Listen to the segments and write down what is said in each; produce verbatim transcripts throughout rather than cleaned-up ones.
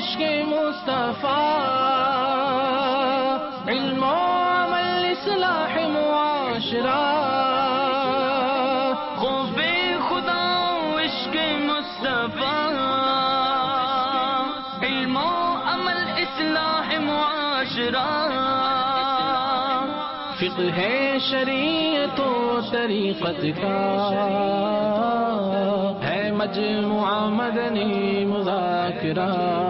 عشق مصطفیٰ، علم و عمل اصلاح معاشرہ، خوف خدا عشق مصطفیٰ، علم و عمل اصلاح معاشرہ، فقہ شریعت و طریقت کا ہے مجموعہ مدنی مذاکرہ،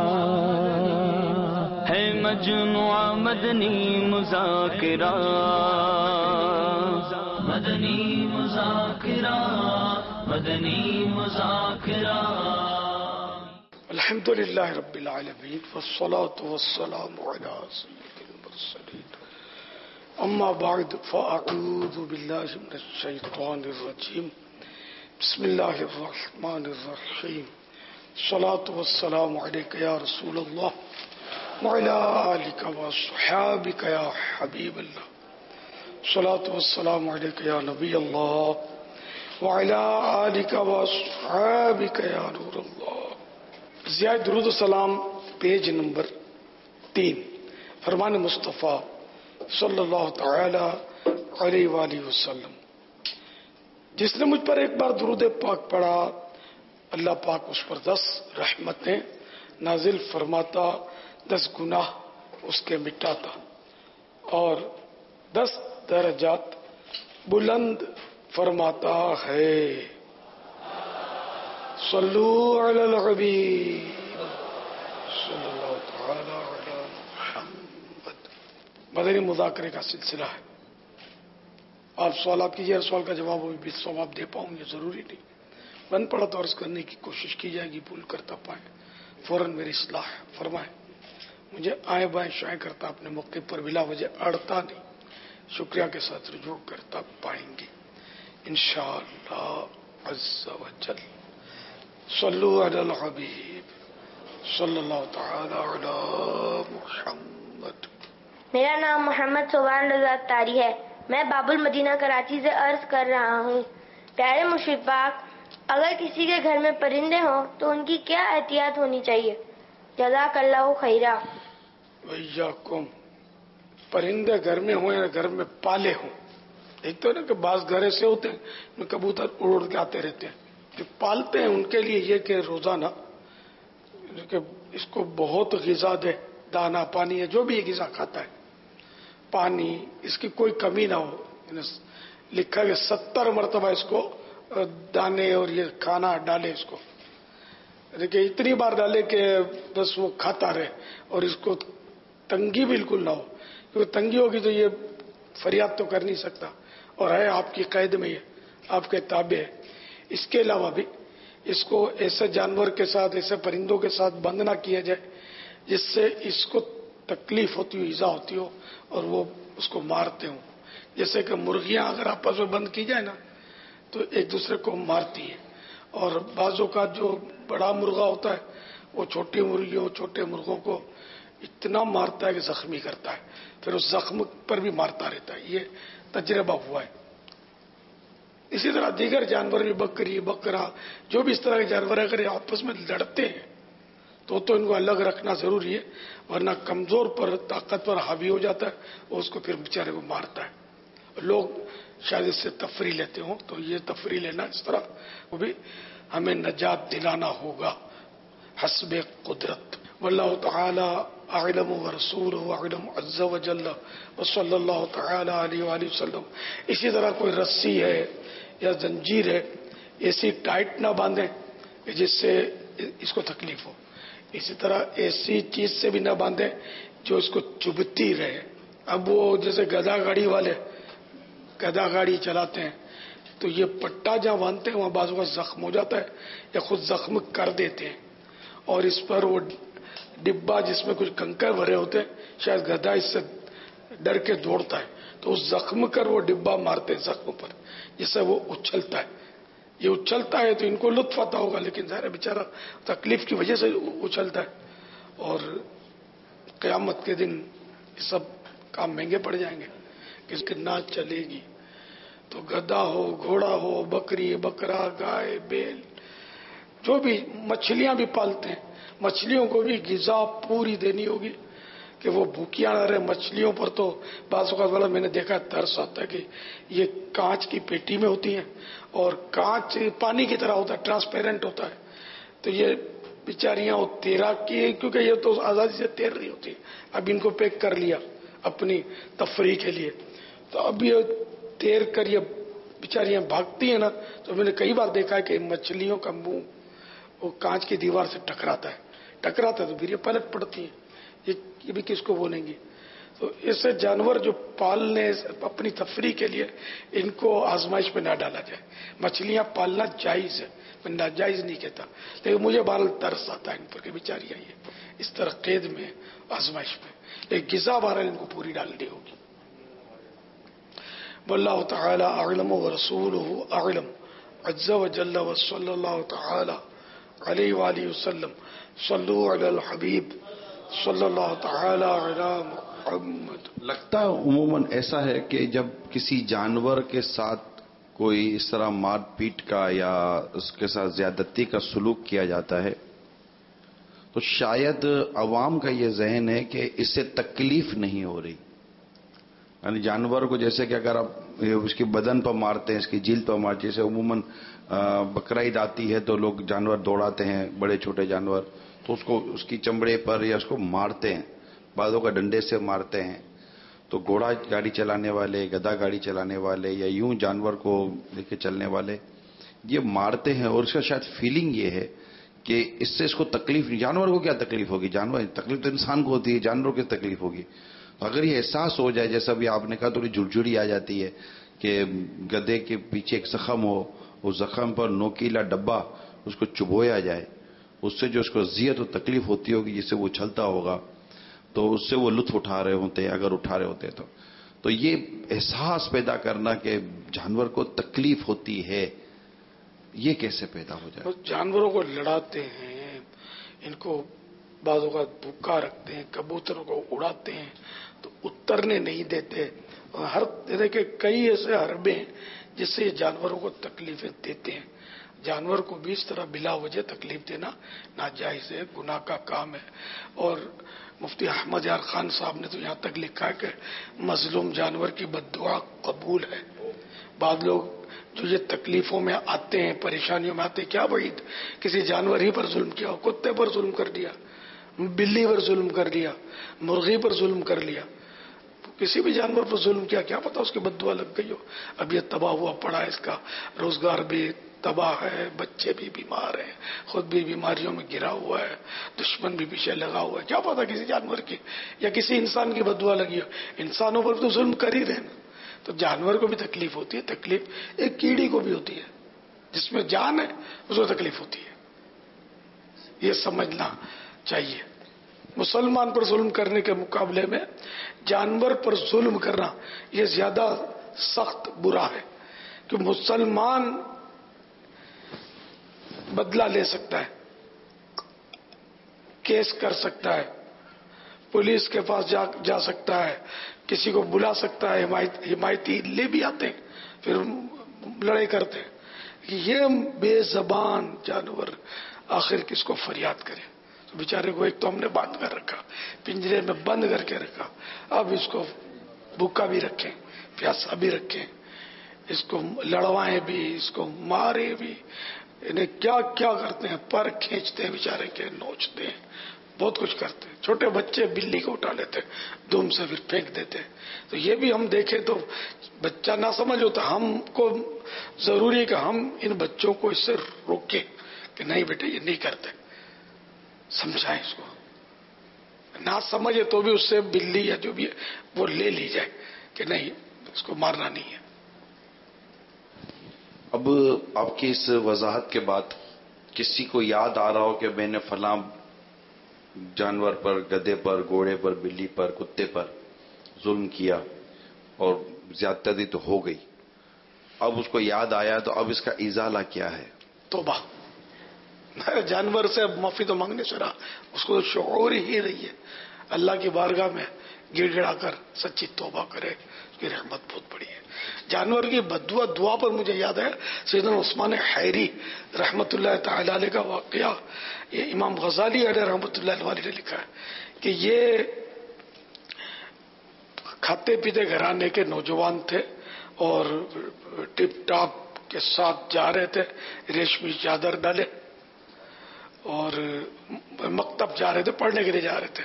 ہے مجموعہ مدنی مذاکرہ، مدنی مذاکرہ، مدنی مذاکرہ۔ الحمد للہ رب العالمین والصلاة والسلام علی سید المرسلین، اما بعد فاعوذ باللہ من الشیطان الرجیم، بسم اللہ الرحمن الرحیم، الصلاة والسلام علیک یا رسول اللہ وعلی آلک وصحابک یا حبیب اللہ، الصلاة والسلام علیک یا نبی اللہ وعلی آلک وصحابک یا نور اللہ۔ ضیاء درود و سلام پیج نمبر تین، فرمان مصطفیٰ صلی اللہ تعالی علیہ وآلہ وسلم۔ جس نے مجھ پر ایک بار درود پاک پڑھا، اللہ پاک اس پر دس رحمتیں نازل فرماتا، دس گناہ اس کے مٹاتا اور دس درجات بلند فرماتا ہے۔ صلو علی الحبیب صلی اللہ تعالی علی محمد۔ مدنی مذاکرے کا سلسلہ ہے، آپ سوالات کیجیے، ہر سوال کا جواب وہ بھی ثواب دے پاؤں یہ ضروری نہیں، بن پڑا تو عرض کرنے کی کوشش کی جائے گی، بھول کرتا پائیں فوراً میری اصلاح فرمائیں، مجھے آئیں بائیں شائیں کرتا اپنے موقع پر بلا وجہ اڑتا نہیں، شکریہ کے ساتھ رجوع کرتا پائیں گے انشاءاللہ عز و جل۔ صلو علی الحبیب صلی اللہ تعالی علی محمد۔ میرا نام محمد سبحان رضا تاری ہے، میں باب المدینہ کراچی سے عرض کر رہا ہوں۔ پیارے مشرف پاک، اگر کسی کے گھر میں پرندے ہوں تو ان کی کیا احتیاط ہونی چاہیے؟ جزاک اللہ خیرہ۔ ویاکم، پرندے گھر میں ہوں یا گھر میں پالے ہوں، ایک تو نا کہ بعض گھر ایسے ہوتے ہیں کبوتر اڑ اڑ کے آتے رہتے ہیں، جو پالتے ہیں ان کے لیے یہ کہ روزانہ کہ اس کو بہت غذا دے، دانا پانی ہے جو بھی یہ غذا کھاتا ہے، پانی، اس کی کوئی کمی نہ ہو۔ لکھا کہ ستر مرتبہ اس کو دانے اور یہ کھانا ڈالے، اس کو دیکھیں اتنی بار ڈالے کہ بس وہ کھاتا رہے اور اس کو تنگی بالکل نہ ہو، کیونکہ تنگی ہوگی تو یہ فریاد تو کر نہیں سکتا اور ہے آپ کی قید میں، یہ آپ کے تابع ہے۔ اس کے علاوہ بھی اس کو ایسے جانور کے ساتھ، ایسے پرندوں کے ساتھ بند نہ کیا جائے جس سے اس کو تکلیف ہوتی ہو، ایذا ہوتی ہو اور وہ اس کو مارتے ہوں، جیسے کہ مرغیاں اگر آپس میں بند کی جائے نا تو ایک دوسرے کو مارتی ہیں، اور بعضوں کا جو بڑا مرغا ہوتا ہے وہ چھوٹی مرغیوں چھوٹے مرغوں کو اتنا مارتا ہے کہ زخمی کرتا ہے، پھر اس زخم پر بھی مارتا رہتا ہے، یہ تجربہ ہوا ہے۔ اسی طرح دیگر جانور بھی، بکری بکرا جو بھی اس طرح کے جانور اگر آپس میں لڑتے ہیں تو تو ان کو الگ رکھنا ضروری ہے، ورنہ کمزور پر طاقتور حاوی ہو جاتا ہے اور اس کو پھر بیچارے کو مارتا ہے۔ لوگ شاید اس سے تفریح لیتے ہوں، تو یہ تفریح لینا اس طرح وہ بھی ہمیں نجات دلانا ہوگا حسب قدرت۔ واللہ تعالی اعلم ورسولہ اعلم عز وجل وصلی اللہ تعالی علیہ وآلہ وسلم۔ اسی طرح کوئی رسی ہے یا زنجیر ہے، ایسی ٹائٹ نہ باندھیں کہ جس سے اس کو تکلیف ہو، اسی طرح ایسی چیز سے بھی نہ باندھیں جو اس کو چبھتی رہے۔ اب وہ جیسے گدھا گاڑی والے گدھا گاڑی چلاتے ہیں تو یہ پٹا جہاں باندھتے ہیں وہاں بازو کا زخم ہو جاتا ہے یا خود زخم کر دیتے ہیں، اور اس پر وہ ڈبہ جس میں کچھ کنکر بھرے ہوتے ہیں، شاید گدھا اس سے ڈر کے دوڑتا ہے تو اس زخم کر وہ ڈبہ مارتے ہیں زخم پر، جس سے وہ اچھلتا ہے۔ یہ اچھلتا ہے تو ان کو لطف آتا ہوگا، لیکن ظاہر بیچارہ تکلیف کی وجہ سے اچھلتا ہے، اور قیامت کے دن یہ سب کام مہنگے پڑ جائیں گے۔ کس کی ناچ چلے گی تو گدھا ہو، گھوڑا ہو، بکری، بکرا، گائے، بیل، جو بھی مچھلیاں بھی پالتے ہیں، مچھلیوں کو بھی غذا پوری دینی ہوگی کہ وہ بھوکیاں نہ رہے. مچھلیوں پر تو بعض اوقات والا میں نے دیکھا ترس آتا ہے کہ یہ کانچ کی پیٹی میں ہوتی ہیں اور کانچ پانی کی طرح ہوتا ہے, ٹرانسپیرنٹ ہوتا ہے, تو یہ بیچاریاں وہ تیراک کی, کیونکہ یہ تو آزادی سے تیر رہی ہوتی ہے. اب ان کو پیک کر لیا اپنی تفریح کے لیے, تو اب یہ تیر کر یہ بیچاریاں بھاگتی ہیں نا, تو میں نے کئی بار دیکھا ہے کہ مچھلیوں کا منہ وہ کانچ کی دیوار سے ٹکراتا ہے ٹکراتا ہے تو پھر یہ پلٹ پڑتی ہیں. یہ بھی کس کو بولیں گے؟ تو اس سے جانور جو پالنے اپنی تفریح کے لیے ان کو آزمائش پہ نہ ڈالا جائے. مچھلیاں پالنا جائز ہے, میں ناجائز نہیں کہتا, لیکن مجھے بہرحال ترس آتا ہے ان پر کہ بیچاریاں یہ اس طرح قید میں آزمائش پہ, لیکن غذا بہرحال ان کو پوری ڈالنی ہوگی. واللہ تعالی اعلم ورسولہ اعلم عز وجل وصلی اللہ تعالی علیہ وآلہ وسلم. صلو علی الحبیب صلی اللہ تعالی علی محمد. لگتا ہے عموماً ایسا ہے کہ جب کسی جانور کے ساتھ کوئی اس طرح مار پیٹ کا یا اس کے ساتھ زیادتی کا سلوک کیا جاتا ہے تو شاید عوام کا یہ ذہن ہے کہ اس سے تکلیف نہیں ہو رہی. یعنی جانور کو جیسے کہ اگر آپ اس کے بدن پر مارتے ہیں, اس کی جلد پر مارتے ہیں, جیسے عموماً بقرعید آتی ہے تو لوگ جانور دوڑاتے ہیں, بڑے چھوٹے جانور, تو اس کو اس کی چمڑے پر یا اس کو مارتے ہیں, بعضوں کا ڈنڈے سے مارتے ہیں. تو گھوڑا گاڑی چلانے والے, گدھا گاڑی چلانے والے یا یوں جانور کو لے کے چلنے والے یہ مارتے ہیں, اور اس کا شاید فیلنگ یہ ہے کہ اس سے اس کو تکلیف نہیں. جانور کو کیا تکلیف ہوگی؟ جانور تکلیف تو انسان کو ہوتی ہے, جانور کو تکلیف ہوگی. اگر یہ احساس ہو جائے, جیسا بھی آپ نے کہا تھوڑی جھرجھری آ جاتی ہے کہ گدھے کے پیچھے ایک زخم ہو, اس زخم پر نوکیلا ڈبہ اس کو چبویا جائے, اس سے جو اس کو اذیت و تکلیف ہوتی ہوگی جس سے وہ چھلتا ہوگا, تو اس سے وہ لطف اٹھا رہے ہوتے ہیں اگر اٹھا رہے ہوتے تو تو یہ احساس پیدا کرنا کہ جانور کو تکلیف ہوتی ہے, یہ کیسے پیدا ہو جائے؟ جانوروں کو لڑاتے ہیں, ان کو بعض اوقات بھوکا رکھتے ہیں, کبوتروں کو اڑاتے ہیں تو اترنے نہیں دیتے. ہر طرح کے کئی ایسے حربے ہیں جس سے یہ جانوروں کو تکلیفیں دیتے ہیں. جانور کو بھی اس طرح بلا وجہ تکلیف دینا ناجائز ہے, گناہ کا کام ہے. اور مفتی احمد یار خان صاحب نے تو یہاں تک لکھا ہے کہ مظلوم جانور کی بد دعا قبول ہے. بعض لوگ جو یہ تکلیفوں میں آتے ہیں, پریشانیوں میں آتے ہیں, کیا بعید کسی جانور ہی پر ظلم کیا ہو, کتے پر ظلم کر دیا, بلی پر ظلم کر لیا, مرغی پر ظلم کر لیا, کسی بھی جانور پر ظلم کیا, کیا پتا اس کی بد دعا لگ گئی ہو. اب یہ تباہ ہوا پڑا ہے, اس کا روزگار بھی تباہ ہے, بچے بھی بیمار ہیں, خود بھی بیماریوں میں گرا ہوا ہے, دشمن بھی پیچھے لگا ہوا ہے, کیا پتا کسی جانور کی یا کسی انسان کی بد دعا لگی ہو. انسانوں پر تو ظلم کر ہی رہے نا, تو جانور کو بھی تکلیف ہوتی ہے. تکلیف ایک کیڑی کو بھی ہوتی ہے, جس میں جان ہے اس کو تکلیف ہوتی ہے. یہ سمجھنا چاہیے. مسلمان پر ظلم کرنے کے مقابلے میں جانور پر ظلم کرنا یہ زیادہ سخت برا ہے, کہ مسلمان بدلہ لے سکتا ہے, کیس کر سکتا ہے, پولیس کے پاس جا, جا سکتا ہے, کسی کو بلا سکتا ہے, حمایتی لے بھی آتے ہیں, پھر لڑائی کرتے ہیں. یہ بے زبان جانور آخر کس کو فریاد کرے؟ تو بیچارے کو ایک تو ہم نے باندھ کر رکھا, پنجرے میں بند کر کے رکھا, اب اس کو بھوکا بھی رکھیں, پیاسا بھی رکھیں, اس کو لڑوائیں بھی, اس کو مارے بھی, انہیں کیا کیا کرتے ہیں, پر کھینچتے ہیں بیچارے کے, نوچتے ہیں, بہت کچھ کرتے ہیں. چھوٹے بچے بلی کو اٹھا لیتے ہیں دم سے, پھر پھینک دیتے ہیں. تو یہ بھی ہم دیکھیں تو بچہ نہ سمجھ ہوتا, ہم کو ضروری ہے کہ ہم ان بچوں کو اس سے روکیں کہ نہیں بیٹے یہ نہیں کرتے, سمجھائیں اس کو. نہ سمجھے تو بھی اس سے بلی یا جو بھی ہے وہ لے لی جائے کہ نہیں اس کو مارنا نہیں ہے. اب آپ کی اس وضاحت کے بعد کسی کو یاد آ رہا ہو کہ میں نے فلاں جانور پر, گدھے پر, گھوڑے پر, بلی پر, کتے پر ظلم کیا اور زیادتی تو ہو گئی, اب اس کو یاد آیا تو اب اس کا ازالہ کیا ہے؟ توبہ. جانور سے اب معافی تو مانگنے سے رہا, اس کو تو شعور ہی رہی ہے, اللہ کی بارگاہ میں گڑ گڑا کر سچی توبہ کرے, اس کی رحمت بہت بڑی ہے. جانور کی بددعا دعا پر مجھے یاد ہے سیدنا عثمان حیری رحمت اللہ تعالی علیہ کا واقعہ. یہ امام غزالی علیہ رحمت اللہ علیہ نے لکھا ہے کہ یہ کھاتے پیتے گھرانے کے نوجوان تھے اور ٹپ ٹاپ کے ساتھ جا رہے تھے، ریشمی چادر ڈالے اور مکتب جا رہے تھے، پڑھنے کے لیے جا رہے تھے.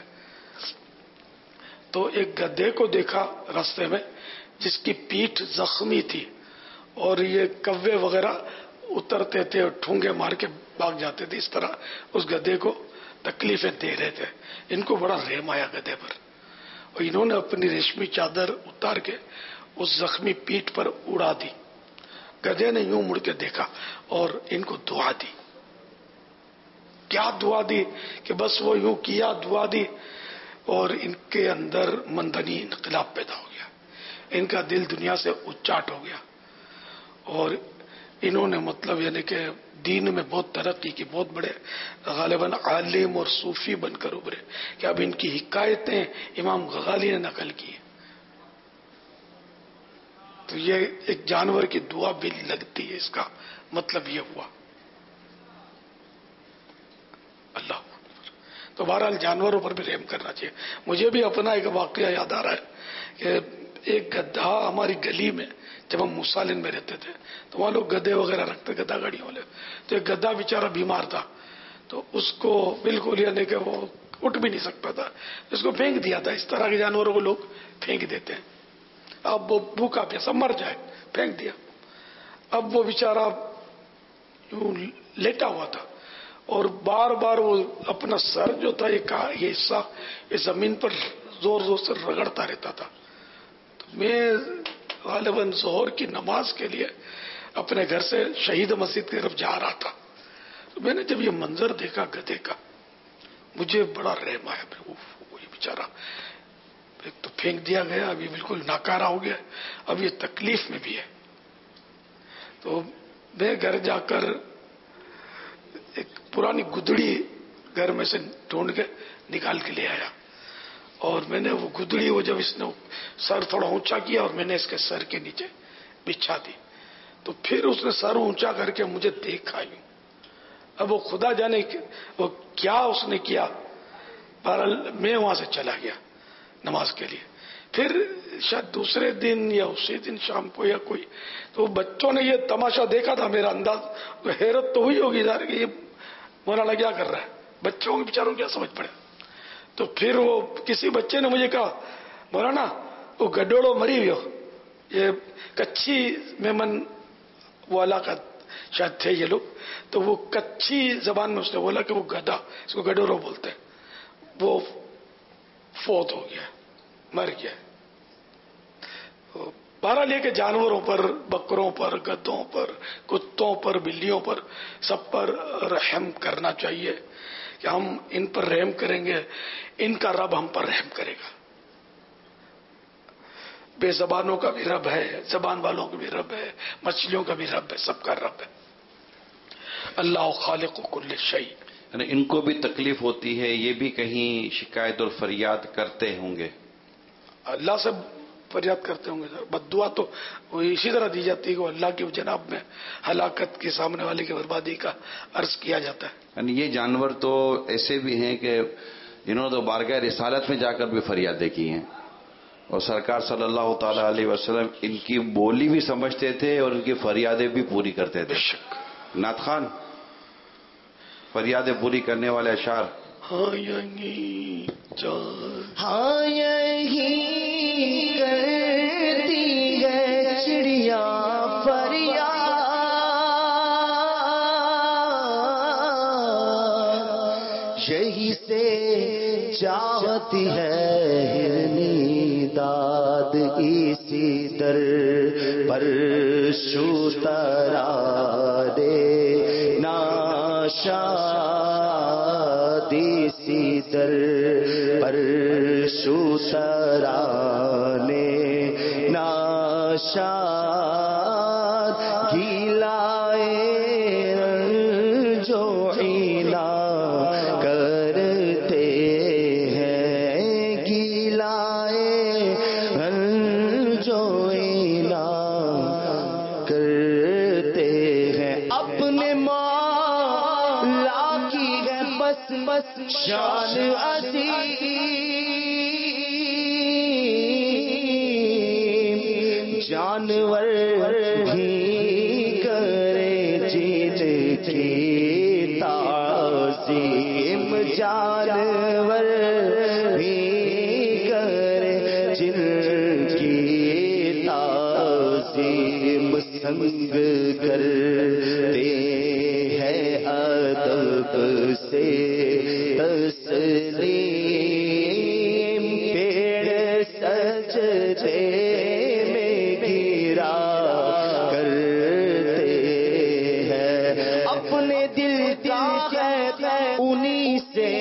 تو ایک گدھے کو دیکھا راستے میں جس کی پیٹھ زخمی تھی اور یہ کوے وغیرہ اترتے تھے اور ٹھونگے مار کے بھاگ جاتے تھے. اس طرح اس گدھے کو تکلیفیں دے رہے تھے. ان کو بڑا رحم آیا گدھے پر اور انہوں نے اپنی ریشمی چادر اتار کے اس زخمی پیٹھ پر اڑا دی. گدھے نے یوں مڑ کے دیکھا اور ان کو دعا دی. کیا دعا دی کہ بس وہ یوں کیا، دعا دی اور ان کے اندر مندنی انقلاب پیدا ہو گیا. ان کا دل دنیا سے اچاٹ ہو گیا اور انہوں نے مطلب یعنی کہ دین میں بہت ترقی کی، بہت بڑے غالباً عالم اور صوفی بن کر ابھرے کہ اب ان کی حکایتیں امام غزالی نے نقل کی. تو یہ ایک جانور کی دعا بھی لگتی ہے، اس کا مطلب یہ ہوا. اللہ تو بہرحال جانوروں پر بھی رحم کرنا چاہیے. مجھے بھی اپنا ایک واقعہ یاد آ رہا ہے کہ ایک گدھا ہماری گلی میں، جب ہم موسالن میں رہتے تھے تو وہاں لوگ گدھے وغیرہ رکھتے، گدھا گاڑیوں والے. تو ایک گدھا بیچارہ بیمار تھا تو اس کو بالکل یعنی کہ وہ اٹھ بھی نہیں سکتا تھا، اس کو پھینک دیا تھا. اس طرح کے جانوروں کو لوگ پھینک دیتے ہیں. اب وہ بھوکا پیاسا مر جائے، پھینک دیا. اب وہ بیچارہ یوں لیٹا ہوا تھا اور بار بار وہ اپنا سر جو تھا یہ حصہ یہ زمین پر زور زور سے رگڑتا رہتا تھا. تو میں غالباً ظہر کی نماز کے لیے اپنے گھر سے شہید مسجد کی طرف جا رہا تھا. تو میں نے جب یہ منظر دیکھا گدھے کا مجھے بڑا رحم آیا. یہ بیچارہ ایک تو پھینک دیا گیا، اب یہ بالکل ناکارہ ہو گیا، اب یہ تکلیف میں بھی ہے. تو میں گھر جا کر ایک پرانی گدڑی گھر میں سے ڈھونڈ کے نکال کے لے آیا اور میں نے وہ گدڑی وہ جب اس نے سر تھوڑا اونچا کیا اور میں نے اس کے سر کے نیچے بچھا دی تو پھر اس نے سر اونچا کر کے مجھے دیکھا یوں. اب وہ خدا جانے وہ کیا اس نے کیا. بہرحال میں وہاں سے چلا گیا نماز کے لیے. پھر شاید دوسرے دن یا اسی دن شام کو یا کوئی تو بچوں نے یہ تماشا دیکھا تھا. میرا انداز حیرت تو ہوئی ہوگی ظاہر کہ یہ مولانا کیا کر رہا ہے، بچوں کے بیچاروں کیا سمجھ پڑے. تو پھر وہ کسی بچے نے مجھے کہا مولانا وہ گڈوڑو مری ہوئی ہو، یہ کچھی میمن والا کا شاید تھے یہ لوگ. تو وہ کچھی زبان میں اس نے بولا کہ وہ گدھا، اس کو گڈوڑو بولتے ہیں، وہ فوت ہو گیا، مر گیا. بہرحال یہ کہ جانوروں پر، بکروں پر، گدھوں پر، کتوں پر، بلیوں پر، سب پر رحم کرنا چاہیے کہ ہم ان پر رحم کریں گے ان کا رب ہم پر رحم کرے گا. بے زبانوں کا بھی رب ہے، زبان والوں کا بھی رب ہے، مچھلیوں کا بھی رب ہے، سب کا رب ہے. اللہ خالق کل شیء. ان کو بھی تکلیف ہوتی ہے، یہ بھی کہیں شکایت اور فریاد کرتے ہوں گے، اللہ سے فریاد کرتے ہوں گے. بددعا تو اسی طرح دی جاتی ہے کہ اللہ کی جناب میں ہلاکت کے سامنے والے کی بربادی کا عرض کیا جاتا ہے. یعنی یہ جانور تو ایسے بھی ہیں کہ انہوں نے تو بارگاہ رسالت میں جا کر بھی فریادیں کی ہیں اور سرکار صلی اللہ تعالی علیہ وسلم ان کی بولی بھی سمجھتے تھے اور ان کی فریادیں بھی پوری کرتے تھے. نعت خان فریادیں پوری کرنے والے اشعار. ہاں یہی ہاں یہی کرتی ہے چڑیا فریاد، یہی سے چاہتی ہے ہرنی داد، اسی در پر شوترا دے ناشاد، اسی در پر شوترا نے ناشاد گھلائے جو عینا کرتے ہیں، گھلائے جو عینا شان عظیم جانور بھی کرے جن کی تعظیم جانور بھی کرے جن کی تعظیم سنگ کرتے ہیں ادب سے تسلیم پیڑ سجدے میں گرا کرتے ہیں اپنے دل کا ہے انہی سے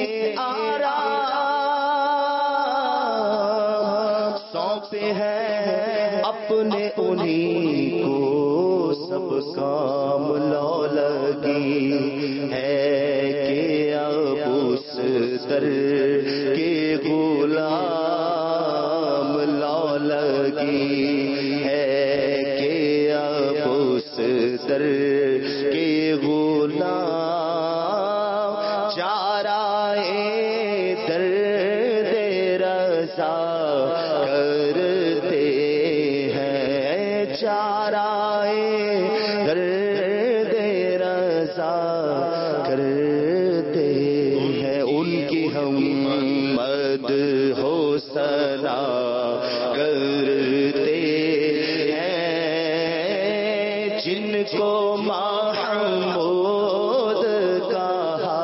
آرام سونپے ہیں اپنے انہی کو سب کام لو لگی ہے کہ اب اس در کے غلام لو لگی ہے کہ اب اس در کے غلام چارائے درد رضا کرتے ہیں چارائے درد رضا کرتے ہیں ان کی ہم مد ہو سنا کرتے ہیں جن کو محمود کہا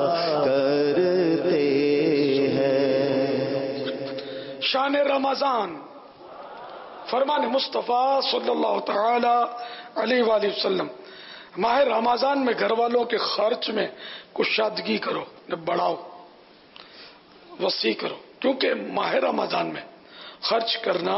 کرتے ہیں. شان رمضان فرمان مصطفیٰ صلی اللہ تعالی علیہ وآلہ وسلم. ماہ رمضان میں گھر والوں کے خرچ میں کشادگی کرو، بڑھاؤ، وسیع کرو، کیونکہ ماہ رمضان میں خرچ کرنا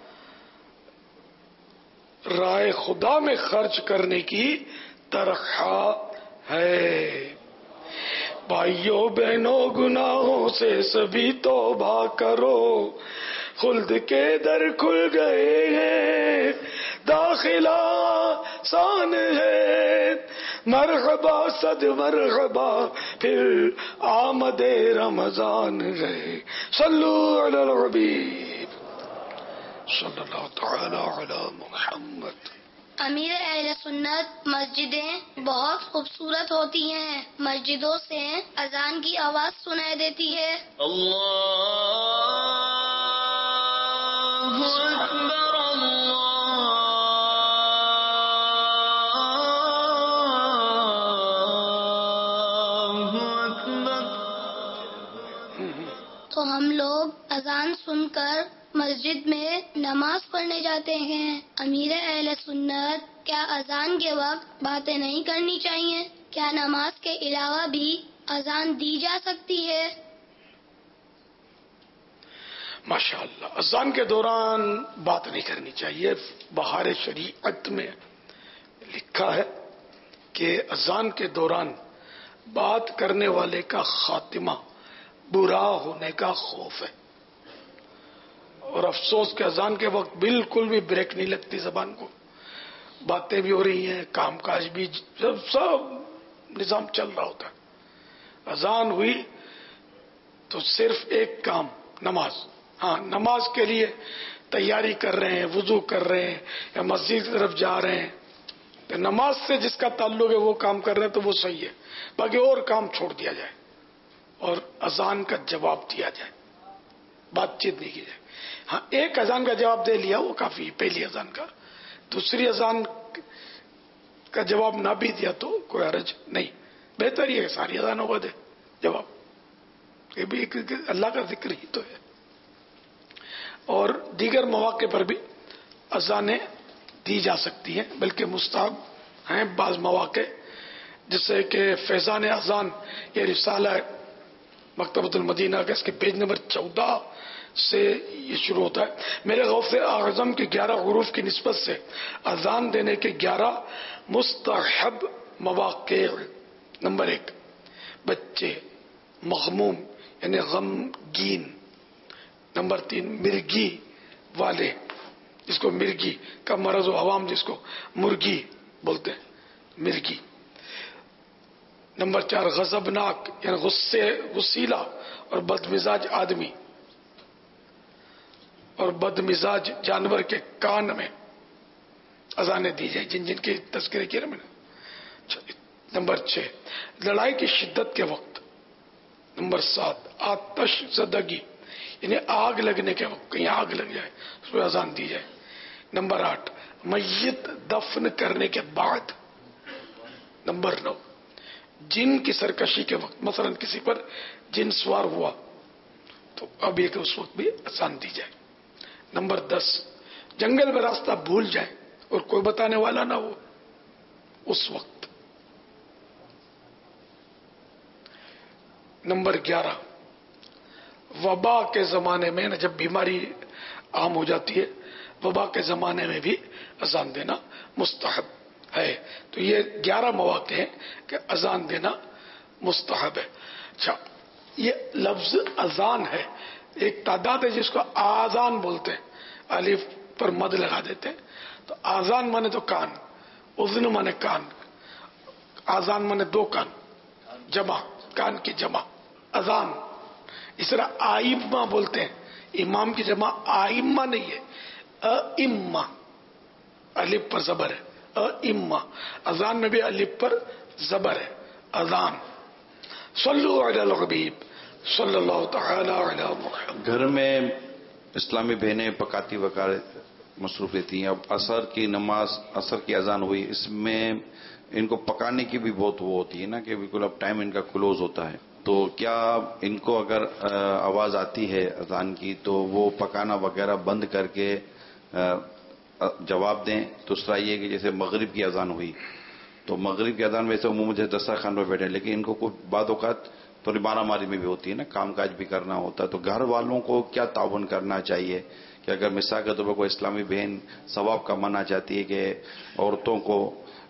راہ خدا میں خرچ کرنے کی تنخواہ ہے. بھائیوں بہنوں گناہوں سے سبھی توبہ کرو، خلد کے در کھل گئے ہیں، داخلہ آسان ہے، مرحبا صد مرحبا پھر آمد رمضان ہے. صلو علی الحبیب صلی اللہ تعالی علی محمد. امیر اہل سنت مسجدیں بہت خوبصورت ہوتی ہیں، مسجدوں سے اذان کی آواز سنائی دیتی ہے. اللہ اکبر اللہ اکبر. تو ہم لوگ اذان سن کر مسجد میں نماز پڑھنے جاتے ہیں. امیر اہل سنت کیا اذان کے وقت باتیں نہیں کرنی چاہیے؟ کیا نماز کے علاوہ بھی اذان دی جا سکتی ہے؟ ماشاء اللہ. اذان کے دوران بات نہیں کرنی چاہیے. بہار شریعت میں لکھا ہے کہ اذان کے دوران بات کرنے والے کا خاتمہ برا ہونے کا خوف ہے. اور افسوس کہ اذان کے وقت بالکل بھی بریک نہیں لگتی زبان کو، باتیں بھی ہو رہی ہیں، کام کاج بھی، سب سب نظام چل رہا ہوتا ہے. اذان ہوئی تو صرف ایک کام، نماز. ہاں نماز کے لیے تیاری کر رہے ہیں، وضو کر رہے ہیں یا مسجد کی طرف جا رہے ہیں تو نماز سے جس کا تعلق ہے وہ کام کر رہے ہیں تو وہ صحیح ہے. باقی اور کام چھوڑ دیا جائے اور اذان کا جواب دیا جائے، بات چیت نہیں کی جائے. ہاں ایک اذان کا جواب دے لیا وہ کافی، پہلی اذان کا. دوسری اذان کا جواب نہ بھی دیا تو کوئی حرج نہیں. بہتر یہ ہے ساری اذانوں کا دے جواب، یہ بھی اللہ کا ذکر ہی تو ہے. اور دیگر مواقع پر بھی اذانیں دی جا سکتی ہیں، بلکہ مستحب ہیں بعض مواقع، جیسے کہ فیضان اذان یہ رسالہ ہے مکتبۃ المدینہ کا، اس کے پیج نمبر چودہ سے یہ شروع ہوتا ہے. میرے غوث اعظم کے گیارہ حروف کی نسبت سے اذان دینے کے گیارہ مستحب مواقع. نمبر ایک، بچے مغموم یعنی غمگین. نمبر تین، مرگی والے جس کو مرگی کا مرض و عوام جس کو مرگی بولتے ہیں، مرگی. نمبر چار غضبناک یعنی غصے غصیلا اور بد مزاج آدمی اور بد مزاج جانور کے کان میں اذانیں دی جائیں جن جن کے تذکرے کیے نا میں نے. نمبر چھ لڑائی کی شدت کے وقت. نمبر سات آتش زدگی یعنی آگ لگنے کے وقت کہیں آگ لگ جائے اس پہ اذان دی جائے. نمبر آٹھ میت دفن کرنے کے بعد. نمبر نو جن کی سرکشی کے وقت مثلا کسی پر جن سوار ہوا تو اب یہ کہ اس وقت بھی اذان دی جائے. نمبر دس جنگل میں راستہ بھول جائے اور کوئی بتانے والا نہ ہو اس وقت. نمبر گیارہ وبا کے زمانے میں جب بیماری عام ہو جاتی ہے وبا کے زمانے میں بھی اذان دینا مستحب ہے. تو یہ گیارہ مواقع ہیں کہ اذان دینا مستحب ہے. اچھا یہ لفظ اذان ہے ایک تعداد ہے جس کو آذان بولتے ہیں الف پر مد لگا دیتے ہیں. تو آذان مانے تو کان اذن مانے کان آذان مانے دو کان جمع کان کی جمع اذان. اس طرح آئمہ بولتے ہیں امام کی جمع آئمہ نہیں ہے ائمہ الف پر زبر ہے ائمہ. اذان میں بھی الف پر زبر ہے اذان. صلو علی الحبیب صلی اللہ تعالی علی محمد. گھر میں اسلامی بہنیں پکاتی وکاتی مصروف رہتی ہیں. اب عصر کی نماز عصر کی اذان ہوئی اس میں ان کو پکانے کی بھی بہت وہ ہوتی ہے نا کہ بالکل اب ٹائم ان کا کلوز ہوتا ہے. تو کیا ان کو اگر آواز آتی ہے اذان کی تو وہ پکانا وغیرہ بند کر کے جواب دیں؟ دوسرا یہ کہ جیسے مغرب کی اذان ہوئی تو مغرب کی اذان ویسے عموماً جیسے دسترخوان پہ بیٹھے لیکن ان کو کچھ بعض اوقات تھوڑی مارا ماری میں بھی ہوتی ہے نا کام کاج بھی کرنا ہوتا ہے. تو گھر والوں کو کیا تعاون کرنا چاہیے کہ اگر مثال کے طور پر کوئی اسلامی بہن ثواب کمانا چاہتی ہے کہ عورتوں کو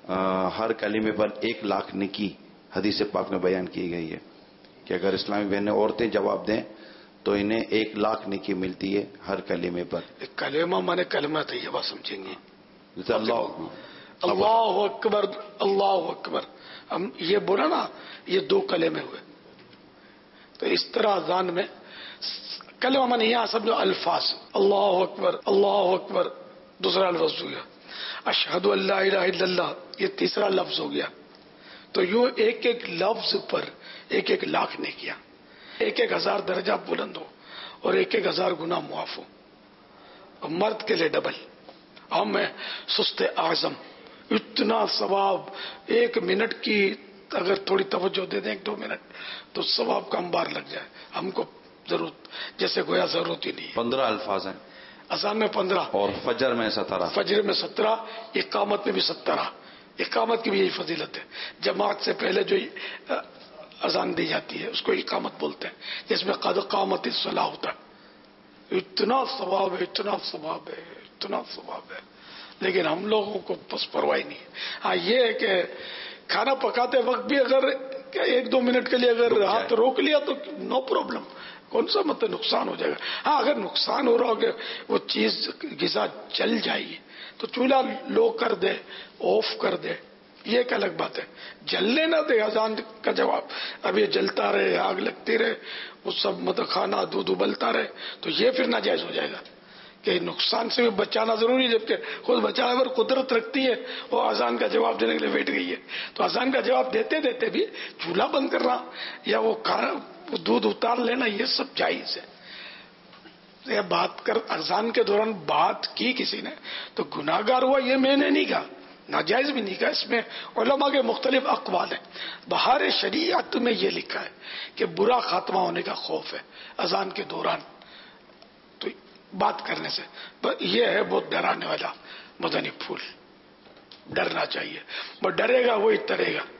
ہر کلمے پر ایک لاکھ نیکی حدیث پاک میں بیان کی گئی ہے کہ اگر اسلامی بہنیں عورتیں جواب دیں تو انہیں ایک لاکھ نیکی ملتی ہے ہر کلمے پر. کلمہ مانے کلمہ تو یہ بات سمجھیں گے جیسے اللہ اللہ اکبر اللہ اکبر ہم یہ بولا نا یہ دو کلمے ہوئے. تو اس طرح اذان میں کلمہ مانے یہاں سب جو الفاظ اللہ اکبر اللہ اکبر دوسرا لفظ ہو گیا اشہد ان لا الہ الا اللہ یہ تیسرا لفظ ہو گیا. تو یوں ایک ایک لفظ پر ایک ایک لاکھ نے کیا ایک ایک ہزار درجہ بلند ہو اور ایک ایک ہزار گنا معاف ہو. اور مرد کے لیے ڈبل. ہم میں سست اعظم اتنا ثواب ایک منٹ کی اگر تھوڑی توجہ دے دیں ایک دو منٹ تو ثواب کا انبار لگ جائے. ہم کو ضرورت جیسے گویا ضرورت ہی نہیں. پندرہ الفاظ ہیں اذان میں پندرہ اور فجر میں سترہ فجر میں سترہ اقامت میں بھی سترہ. اقامت کی بھی یہی فضیلت ہے. جماعت سے پہلے جو اذان دی جاتی ہے اس کو اقامت بولتے ہیں جس میں قد قامت الصلاۃ ہوتا ہے. اتنا ثواب ہے اتنا ثواب ہے اتنا ثواب ہے لیکن ہم لوگوں کو بس پرواہ نہیں ہے. ہاں یہ ہے کہ کھانا پکاتے وقت بھی اگر ایک دو منٹ کے لیے اگر ہاتھ روک لیا تو نو پرابلم کون سا مطلب نقصان ہو جائے گا. ہاں اگر نقصان ہو رہا ہو کہ وہ چیز غذا جل جائے گی تو چولہا لو کر دے آف کر دے یہ ایک الگ بات ہے. جلنے نہ دے اذان کا جواب اب یہ جلتا رہے آگ لگتی رہے وہ سب مطلب کھانا دودھ ابلتا رہے تو یہ پھر ناجائز ہو جائے گا کہ نقصان سے بھی بچانا ضروری ہے جبکہ خود بچانا اگر قدرت رکھتی ہے وہ اذان کا جواب دینے کے لیے بیٹھ گئی ہے تو اذان کا جواب دیتے دیتے بھی چولہا بند کرنا یا وہ کھانا دودھ اتار لینا یہ سب جائز ہے. یہ بات کر اذان کے دوران بات کی کسی نے تو گناہگار ہوا یہ میں نے نہیں کہا ناجائز بھی نہیں کہا. اس میں علماء کے مختلف اقوال ہیں. بہار شریعت میں یہ لکھا ہے کہ برا خاتمہ ہونے کا خوف ہے اذان کے دوران تو بات کرنے سے یہ ہے بہت ڈرانے والا مدنی پھول. ڈرنا چاہیے وہ ڈرے گا وہی ترے گا.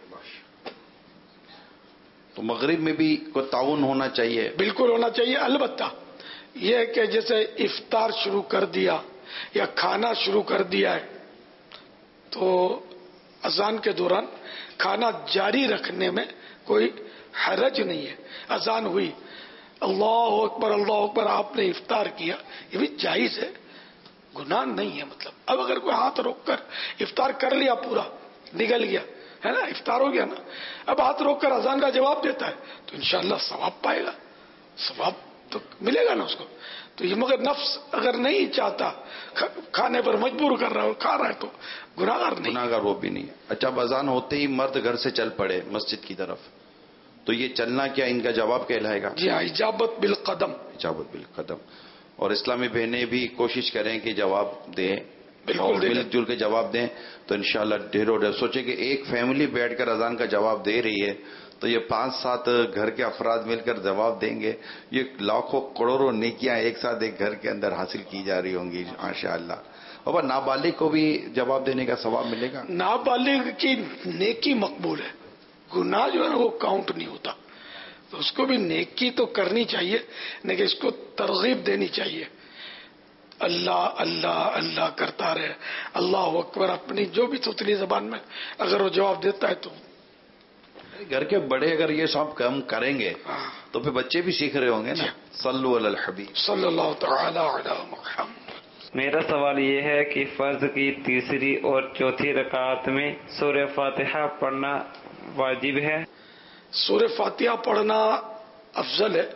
تو مغرب میں بھی کوئی تعاون ہونا چاہیے بالکل ہونا چاہیے. البتہ یہ ہے کہ جیسے افطار شروع کر دیا یا کھانا شروع کر دیا ہے تو اذان کے دوران کھانا جاری رکھنے میں کوئی حرج نہیں ہے. اذان ہوئی اللہ اکبر اللہ اکبر آپ نے افطار کیا یہ بھی جائز ہے گناہ نہیں ہے. مطلب اب اگر کوئی ہاتھ روک کر افطار کر لیا پورا نگل گیا ہے نا، افطار ہو گیا نا، اب ہاتھ روک کر اذان کا جواب دیتا ہے تو انشاءاللہ ثواب پائے گا، ثواب تو ملے گا نا اس کو. تو یہ مگر نفس اگر نہیں چاہتا، کھانے پر مجبور کر رہا ہے، کھا رہا ہے تو گناہگار نہیں، گناہگار وہ بھی نہیں. اچھا، اذان ہوتے ہی مرد گھر سے چل پڑے مسجد کی طرف، تو یہ چلنا کیا ان کا جواب کہلائے گا؟ جی ہاں، اجابت بالقدم. اجابت بالقدم. اور اسلامی بہنیں بھی کوشش کریں کہ جواب دیں، بالکل اور دے مل دیں. جل کے جواب دیں تو انشاءاللہ ڈھیروں ڈھیر. سوچیں کہ ایک فیملی بیٹھ کر اذان کا جواب دے رہی ہے تو یہ پانچ سات گھر کے افراد مل کر جواب دیں گے، یہ لاکھوں کروڑوں نیکیاں ایک ساتھ ایک گھر کے اندر حاصل کی جا رہی ہوں گی ماشاءاللہ. اور نابالغ کو بھی جواب دینے کا ثواب ملے گا. نابالغ کی نیکی مقبول ہے، گناہ جو ہے نا وہ کاؤنٹ نہیں ہوتا، تو اس کو بھی نیکی تو کرنی چاہیے لیکن اس کو ترغیب دینی چاہیے. اللہ اللہ اللہ کرتا رہے، اللہ اکبر، اپنی جو بھی سوتلی زبان میں اگر وہ جواب دیتا ہے تو. گھر کے بڑے اگر یہ سب کام کریں گے تو پھر بچے بھی سیکھ رہے ہوں گے نا. صلو علی الحبیب صلی اللہ تعالی علی محمد. میرا سوال یہ ہے کہ فرض کی تیسری اور چوتھی رکعت میں سورہ فاتحہ پڑھنا واجب ہے؟ سورہ فاتحہ پڑھنا افضل ہے.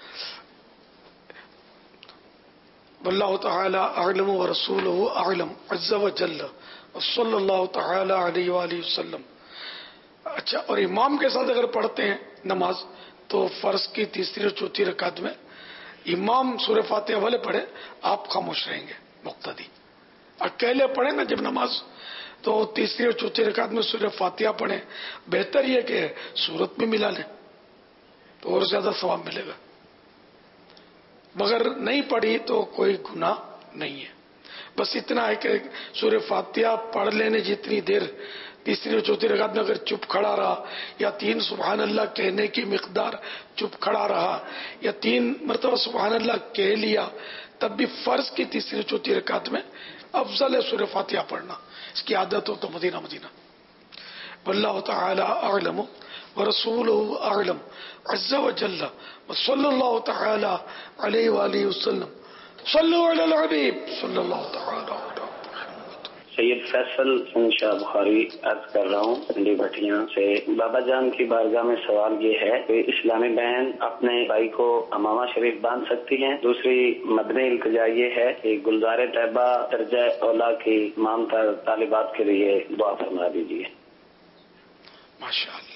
واللہ تعالی اعلم ورسولہ اعلم عز وجل صلی اللہ تعالی علیہ وآلہ وسلم. اچھا، اور امام کے ساتھ اگر پڑھتے ہیں نماز تو فرض کی تیسری اور چوتھی رکعت میں امام سورہ فاتحہ والے پڑھے، آپ خاموش رہیں گے مقتدی. اکیلے پڑھیں نا جب نماز تو تیسری اور چوتھی رکعت میں سورہ فاتحہ پڑھیں. بہتر یہ کہ سورت بھی ملا لیں تو اور زیادہ ثواب ملے گا، مگر نہیں پڑھی تو کوئی گناہ نہیں ہے. بس اتنا ہے کہ سورہ فاتحہ پڑھ لینے جتنی دیر تیسری اور چوتھی رکعت میں اگر چپ کھڑا رہا، یا تین سبحان اللہ کہنے کی مقدار چپ کھڑا رہا، یا تین مرتبہ سبحان اللہ کہہ لیا، تب بھی فرض کی تیسری اور چوتھی رکعت میں افضل ہے سورہ فاتحہ پڑھنا. اس کی عادت ہو تو مدینہ مدینہ. واللہ تعالی اعلم ورسولہ اعلم عز وجل وصلی اللہ تعالی علیہ وآلہ وسلم. صلو علی الحبیب صلی اللہ تعالی علیہ. سید فیصل شاہ بخاری عرض کر رہا ہوں پنڈی بھٹیاں سے. بابا جان کی بارگاہ میں سوال یہ ہے کہ اسلامی بہن اپنے بھائی کو امامہ شریف باندھ سکتی ہیں؟ دوسری مدنی التجا یہ ہے کہ گلزار طیبہ درجہ اولا کی امام طالبات کے لیے دعا فرما دیجیے. ماشاء اللہ،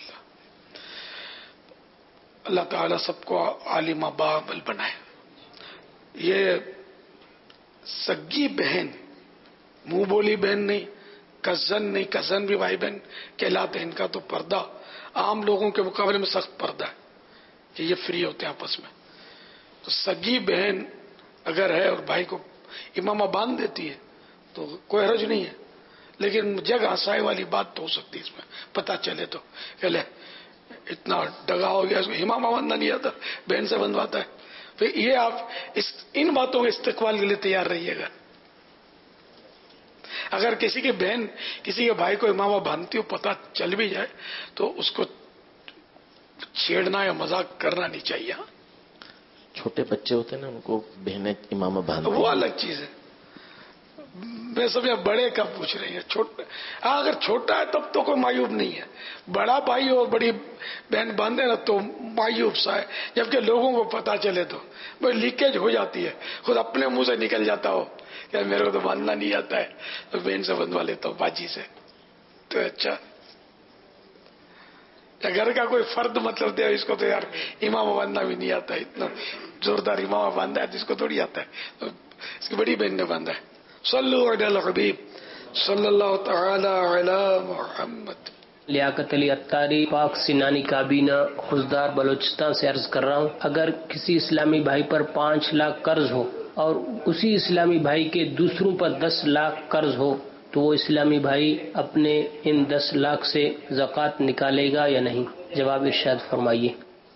اللہ تعالیٰ سب کو عالمہ باعمل بنائے. یہ سگی بہن، منہ بولی بہن نہیں، کزن نہیں، کزن بھی بھائی بہن کہلاتے ہیں. ان کا تو پردہ عام لوگوں کے مقابلے میں سخت پردہ ہے کہ یہ فری ہوتے ہیں آپس میں. تو سگی بہن اگر ہے اور بھائی کو امامہ باندھ دیتی ہے تو کوئی حرج نہیں ہے، لیکن جگ ہنسائے والی بات تو ہو سکتی ہے اس میں، پتہ چلے تو کہ لے اتنا ڈگا ہو گیا، اس کو امامہ باندھنا نہیں آتا، بہن سے بندھواتا ہے. پھر یہ آپ اس ان باتوں کے استقبال کے لیے تیار رہیے گا. اگر کسی کی بہن کسی کے بھائی کو امامہ باندھتی ہو پتہ چل بھی جائے تو اس کو چھیڑنا یا مذاق کرنا نہیں چاہیے. چھوٹے بچے ہوتے ہیں نا، ان کو بہنیں امامہ باندھتی ہیں، وہ الگ چیز ہے. میں سمجھا بڑے کا پوچھ رہی ہیں. چھوٹا ہاں اگر چھوٹا ہے تب تو کوئی معیوب نہیں ہے. بڑا بھائی اور بڑی بہن باندھے نا تو معیوب سا ہے، جبکہ لوگوں کو پتا چلے تو وہ لیکیج ہو جاتی ہے، خود اپنے منہ سے نکل جاتا ہو کہ میرے کو تو باندھنا نہیں آتا ہے تو بہن سے بندھوا لیتا ہوں، باجی سے. تو اچھا گھر کا کوئی فرد مطلب دے اس کو تو یار امامہ باندھنا بھی نہیں آتا ہے، اتنا زوردار امامہ باندھا ہے تو اس کو تھوڑی آتا ہے، تو اس کی بڑی بہن نے باندھا ہے. صلو علی الحبیب صلی اللہ تعالی علی محمد. لیاقت علی اتاری، پاک سینانی کابینہ، خزدار بلوچستان سے عرض کر رہا ہوں، اگر کسی اسلامی بھائی پر پانچ لاکھ قرض ہو اور اسی اسلامی بھائی کے دوسروں پر دس لاکھ قرض ہو تو وہ اسلامی بھائی اپنے ان دس لاکھ سے زکوٰۃ نکالے گا یا نہیں؟ جواب ارشاد فرمائیے.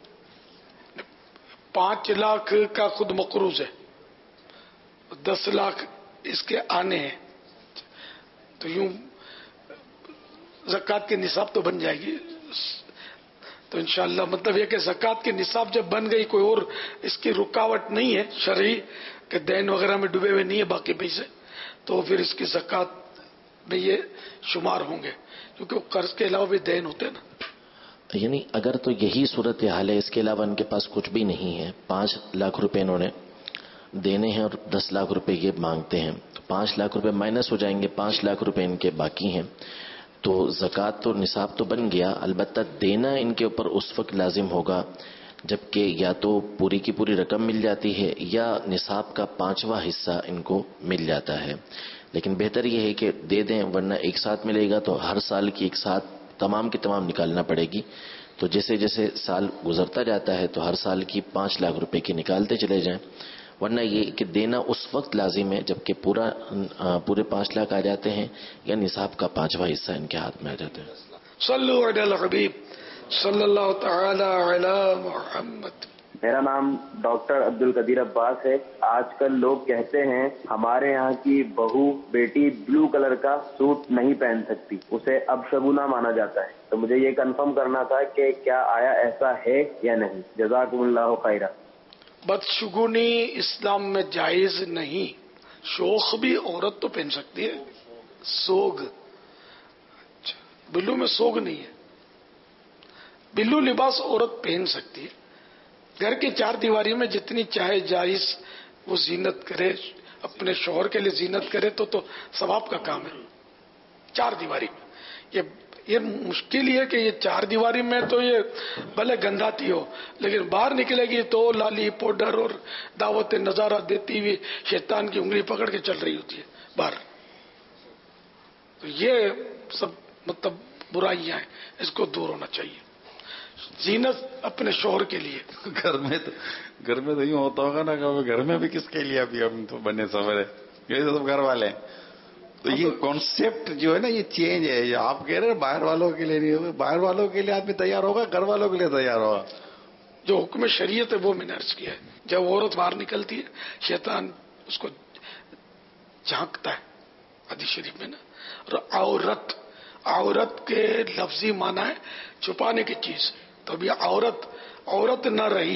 پانچ لاکھ کا خود مقروض ہے، دس لاکھ اس کے آنے ہیں تو یوں زکوٰۃ کے نصاب تو بن جائے گی. تو انشاءاللہ مطلب یہ کہ زکوٰۃ کے نصاب جب بن گئی کوئی اور اس کی رکاوٹ نہیں ہے شرعی کہ دین وغیرہ میں ڈوبے ہوئے نہیں ہے باقی پیسے، تو پھر اس کی زکوٰۃ میں یہ شمار ہوں گے. کیونکہ وہ قرض کے علاوہ بھی دین ہوتے ہیں نا. یعنی اگر تو یہی صورتحال ہے، اس کے علاوہ ان کے پاس کچھ بھی نہیں ہے، پانچ لاکھ روپے انہوں نے دینے ہیں اور دس لاکھ روپے یہ مانگتے ہیں، تو پانچ لاکھ روپے مائنس ہو جائیں گے، پانچ لاکھ روپے ان کے باقی ہیں، تو زکوٰۃ تو نصاب تو بن گیا، البتہ دینا ان کے اوپر اس وقت لازم ہوگا جبکہ یا تو پوری کی پوری رقم مل جاتی ہے یا نصاب کا پانچواں حصہ ان کو مل جاتا ہے. لیکن بہتر یہ ہے کہ دے دیں، ورنہ ایک ساتھ ملے گا تو ہر سال کی ایک ساتھ تمام کی تمام نکالنا پڑے گی. تو جیسے جیسے سال گزرتا جاتا ہے تو ہر سال کی پانچ لاکھ روپے کی نکالتے چلے جائیں، ورنہ یہ کہ دینا اس وقت لازم ہے جبکہ پورا پورے پانچ لاکھ آ جاتے ہیں یا نصاب کا پانچواں حصہ ان کے ہاتھ میں آ جاتے ہیں. صلو علی الحبیب صلی اللہ تعالی علی محمد. میرا نام ڈاکٹر عبد القدیر عباس ہے. آج کل لوگ کہتے ہیں ہمارے یہاں کی بہو بیٹی بلو کلر کا سوٹ نہیں پہن سکتی، اسے اب شگونا مانا جاتا ہے. تو مجھے یہ کنفرم کرنا تھا کہ کیا آیا ایسا ہے یا نہیں؟ جزاکم اللہ خیرہ. بدشگونی اسلام میں جائز نہیں. شوخ بھی عورت تو پہن سکتی ہے، سوگ. بلو میں سوگ نہیں ہے. بلو لباس عورت پہن سکتی ہے، گھر کی چار دیواری میں جتنی چاہے جائز وہ زینت کرے، اپنے شوہر کے لیے زینت کرے تو تو ثواب کا کام ہے. چار دیواری میں یہ یہ مشکل یہ کہ یہ چار دیواری میں تو یہ بھلے گنداتی ہو لیکن باہر نکلے گی تو لالی پاؤڈر اور دعوت نظارہ دیتی ہوئی شیطان کی انگلی پکڑ کے چل رہی ہوتی ہے باہر. تو یہ سب مطلب برائیاں ہیں، اس کو دور ہونا چاہیے. زینت اپنے شوہر کے لیے. گھر میں تو گھر میں تو یوں ہوتا ہوگا نا کہ گھر میں بھی کس کے لیے ابھی ہم تو بنے سویرے یہ سب گھر والے ہیں. تو یہ کانسیپٹ جو ہے نا یہ چینج ہے. آپ کہہ رہے ہیں باہر والوں کے لیے نہیں ہوگا، باہر والوں کے لیے آدمی تیار ہوگا، گھر والوں کے لیے تیار ہوگا. جو حکم شریعت ہے وہ میں نے عرض کیا ہے. جب عورت باہر نکلتی ہے شیطان اس کو جھانکتا ہے حدیث شریف میں نا. اور عورت عورت کے لفظی معنی ہے چھپانے کی چیز. تو ابھی عورت عورت نہ رہی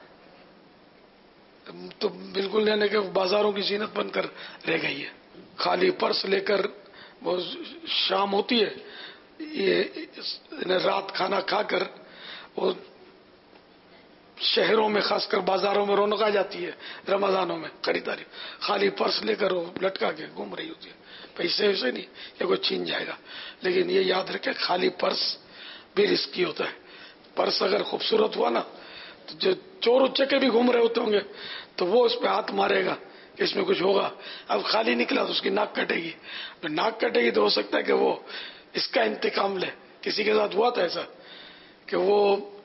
تو بالکل یعنی کہ بازاروں کی زینت بن کر رہ گئی ہے. خالی پرس لے کر وہ شام ہوتی ہے، یہ رات کھانا کھا کر وہ شہروں میں خاص کر بازاروں میں رونق آ جاتی ہے رمضانوں میں خریداری. خالی پرس لے کر وہ لٹکا کے گھوم رہی ہوتی ہے. پیسے ویسے نہیں کہ کوئی چھین جائے گا، لیکن یہ یاد رکھے خالی پرس بھی رسکی ہوتا ہے. پرس اگر خوبصورت ہوا نا تو جو چور اچکے بھی گھوم رہے ہوتے ہوں گے تو وہ اس پہ ہاتھ مارے گا کہ اس میں کچھ ہوگا. اب خالی نکلا تو اس کی ناک کٹے گی. ناک کٹے گی تو ہو سکتا ہے کہ وہ اس کا انتقام لے. کسی کے ساتھ ہوا تھا ایسا کہ وہ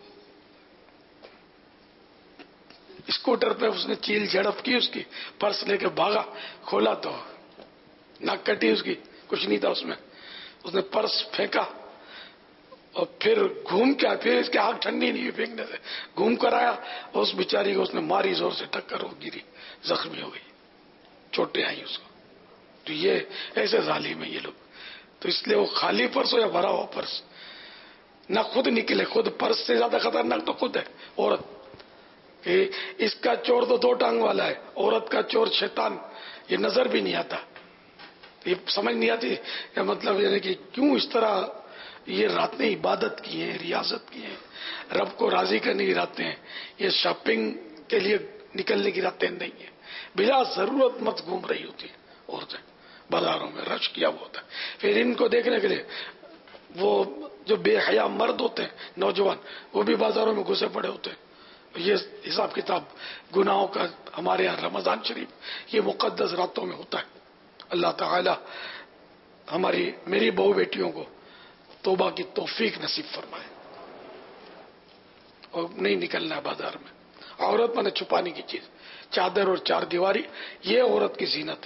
اسکوٹر پہ اس نے چیل جھڑپ کی، اس کی پرس لے کے بھاگا، کھولا تو ناک کٹی اس کی، کچھ نہیں تھا اس میں. اس نے پرس پھینکا اور پھر گھوم کے پھر اس کی آنکھ ٹھنڈی نہیں ہوئی پھینکنے سے، گھوم کر آیا اور اس بیچاری کو اس نے ماری زور سے، ٹکر ہو گری، زخمی ہو گئی، چوٹیں آئی اس کو. تو یہ ایسے ظالم ہیں یہ لوگ. تو اس لیے وہ خالی پرس ہو یا بھرا ہوا پرس نہ خود نکلے. خود پرس سے زیادہ خطرناک تو خود ہے عورت. کہ اس کا چور تو دو ٹانگ والا ہے، عورت کا چور شیطان. یہ نظر بھی نہیں آتا، یہ سمجھ نہیں آتی کہ مطلب یعنی کہ کیوں اس طرح یہ راتیں عبادت کی ہیں، ریاضت کی ہیں، رب کو راضی کرنے کی راتیں ہیں. یہ شاپنگ کے لیے نکلنے کی راتیں نہیں ہیں. بلا ضرورت مت گھوم رہی ہوتی ہیں عورتیں بازاروں میں، رش کیا ہوا ہوتا ہے. پھر ان کو دیکھنے کے لیے وہ جو بے حیا مرد ہوتے ہیں نوجوان وہ بھی بازاروں میں گھسے پڑے ہوتے ہیں. یہ حساب کتاب گناہوں کا ہمارے یہاں رمضان شریف یہ مقدس راتوں میں ہوتا ہے. اللہ تعالی ہماری میری بہو بیٹیوں کو توبہ کی توفیق نصیب فرمائے اور نہیں نکلنا ہے بازار میں. عورت میں نے چھپانے کی چیز چادر اور چار دیواری یہ عورت کی زینت ہے.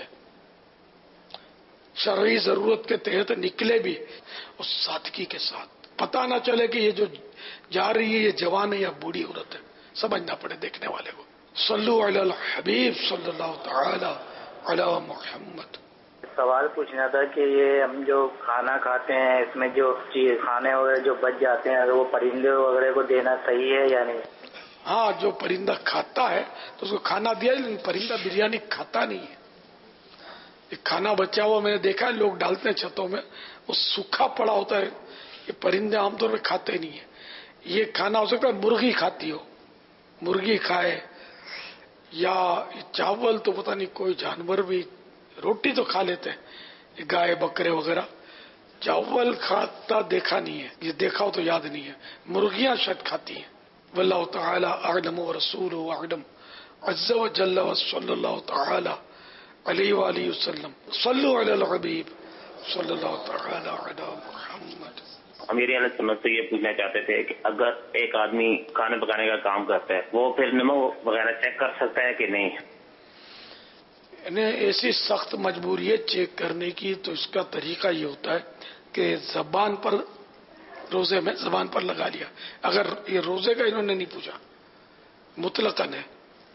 شرعی ضرورت کے تحت نکلے بھی اس سادگی کے ساتھ، پتہ نہ چلے کہ یہ جو جا رہی ہے یہ جوان ہے یا بوڑھی عورت ہے، سمجھنا پڑے دیکھنے والے کو. صلو علی الحبیب صلی اللہ تعالی علی محمد. سوال پوچھنا تھا کہ یہ ہم جو کھانا کھاتے ہیں اس میں جو چیز کھانے وغیرہ جو بچ جاتے ہیں وہ پرندے وغیرہ کو دینا صحیح ہے یا نہیں؟ ہاں، جو پرندہ کھاتا ہے تو اس کو کھانا دیا، لیکن پرندہ بریانی کھاتا نہیں ہے. ایک کھانا بچا ہوا میں نے دیکھا ہے لوگ ڈالتے ہیں چھتوں میں، वो सूखा पड़ा होता है, ये परिंदे आमतौर पर खाते नहीं है। ये खाना हो सकता है मुर्गी खाती हो, मुर्गी खाए, या चावल तो पता नहीं कोई जानवर भी, रोटी तो खा लेते हैं गाय बकरे वगैरह, चावल खाता देखा नहीं है, ये देखा हो तो याद नहीं है। मुर्गियां शायद खाती हैं। वल्लाहु तआला अअलम व रसूलुहु अअलम अज़्ज़ व जल्ल व सल्लल्लाहु तआला अलैहि व आलिहि वसल्लम सल्लु अलल हबीब सल्लल्लाहु तआला अला मुहम्मद। अमीर अहले सुन्नत से ये पूछना चाहते थे कि अगर एक आदमी खाने पकाने का काम करता है, वो फिर नमक वगैरह चेक कर सकता है कि नहीं? इन्हें ऐसी सख्त मजबूरी है चेक करने की, तो इसका तरीका ये होता है कि जबान पर, रोजे में जबान पर लगा लिया। अगर ये रोजे का इन्होंने नहीं पूछा, मुतलकन है।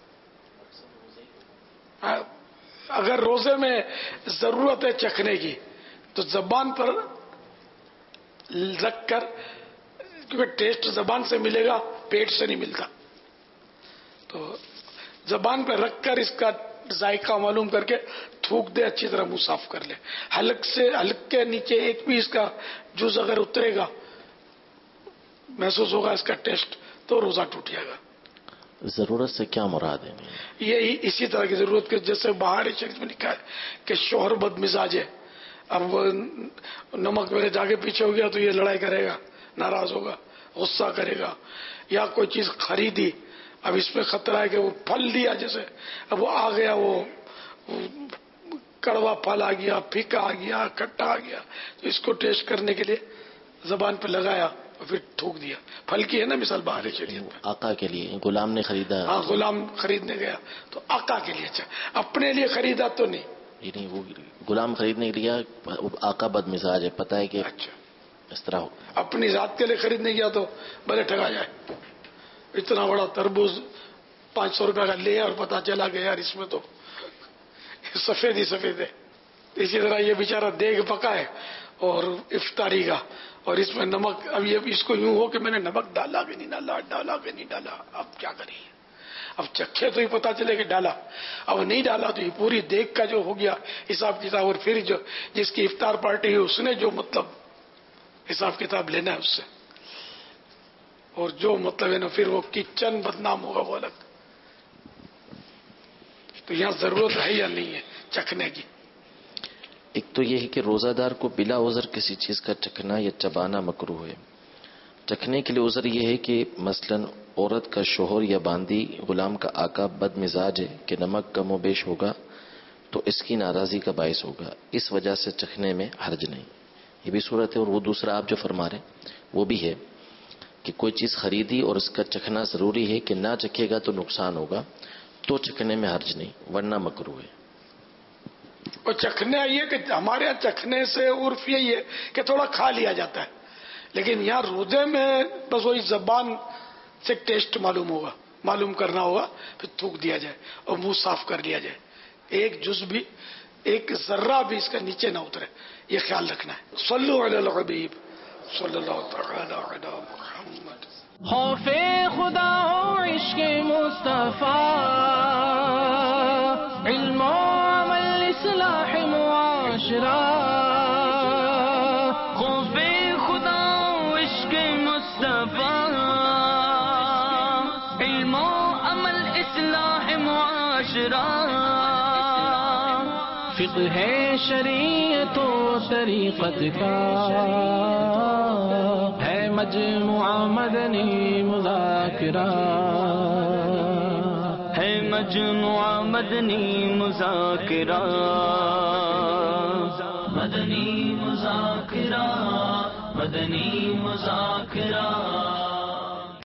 अगर रोजे में जरूरत है चखने की तो जबान पर रख कर, क्योंकि टेस्ट जबान से मिलेगा, पेट से नहीं मिलता, तो जबान पर रखकर इसका जायका मालूम करके थूक दे, अच्छी तरह मुंह साफ कर ले। हल्क से हल्क के नीचे एक भी इसका जूस अगर उतरेगा, महसूस होगा इसका टेस्ट, तो रोजा टूट जाएगा। जरूरत से क्या मुराद है? ये इसी तरह की जरूरत के, जैसे बाहरी शरीफ में लिखा है कि शोहर बदमिजाज है, अब वो नमक मेरे जाके पीछे हो गया तो ये लड़ाई करेगा, नाराज होगा, गुस्सा करेगा, या कोई चीज खरीदी, अब इसमें खतरा है कि वो फल दिया, जैसे अब वो आ गया, वो, वो कड़वा फल आ गया, फीका आ गया, खट्टा आ गया, तो इसको टेस्ट करने के लिए जबान पे लगाया और फिर थूक दिया। फल की है ना मिसाल बाहरी शरीयत में। आका के लिए गुलाम ने खरीदा, हाँ गुलाम खरीदने गया तो आका के लिए, अच्छा अपने लिए खरीदा तो नहीं, ये नहीं, वो गुलाम खरीदने के लिए, आका बदमिजाज है, पता है कि अच्छा इस तरह हो। अपनी जात के लिए खरीदने गया तो भले ठगा जाए, इतना बड़ा तरबूज पांच सौ रुपए का ले और पता चला कि यार इसमें तो सफेद ही सफेद है। इसी तरह ये बेचारा देग पका है और इफ्तारी का, और इसमें नमक, अब ये इसको यूं हो कि मैंने नमक डाला कि नहीं डाला, डाला कि नहीं डाला, अब क्या करिए, अब चखे तो ही पता चले कि डाला, अब नहीं डाला तो ये पूरी देग का जो हो गया हिसाब किताब, और फिर जो जिसकी इफ्तार पार्टी है उसने जो मतलब हिसाब किताब लेना है उससे, और जो मतलब है ना फिर वो किचन बदनाम होगा वो अलग। तो यहाँ जरूरत है या नहीं है चखने की? एक तो ये है कि रोजादार को बिला उज़र किसी चीज का चखना या चबाना मकरूह है। चखने के लिए उज़र ये है कि मसलन औरत का शोहर या बांदी गुलाम का आका बदमिजाज है कि नमक कम बेश होगा तो इसकी नाराजगी का बायस होगा, इस वजह से चखने में हर्ज नहीं, ये भी सूरत है। और वो दूसरा आप जो फरमा रहे वो भी है कि कोई चीज खरीदी और उसका चखना जरूरी है कि ना चखेगा तो नुकसान होगा, तो चखने में हर्ज नहीं, वरना मकरूह है। और चखने ये कि हमारे यहाँ चखने से उर्फ यही है कि थोड़ा खा लिया जाता है, लेकिन यहाँ रोजे में बस वही जबान से टेस्ट मालूम होगा, मालूम करना होगा, फिर थूक दिया जाए और मुंह साफ कर लिया जाए, एक जुज भी, एक जर्रा भी इसका नीचे ना उतरे, ये ख्याल रखना है। सल्लु अलल हबीब सल्लल्लाहु तआला अला मुहम्मद। खौफे खुदा हो इश्क़े मुस्तफा, इल्म अमल इस्लाह मुआशरा, खौफे खुदा हो इश्क़े मुस्तफा, इल्म अमल इस्लाह मुआशरा, फिक़्ह है शरीयत व तरीक़त का, है मजमुआ मदनी मुज़ाकिरा, है मजमुआ मदनी मुज़ाकिरा, मदनी मुज़ाकिरा, मदनी मुज़ाकिरा।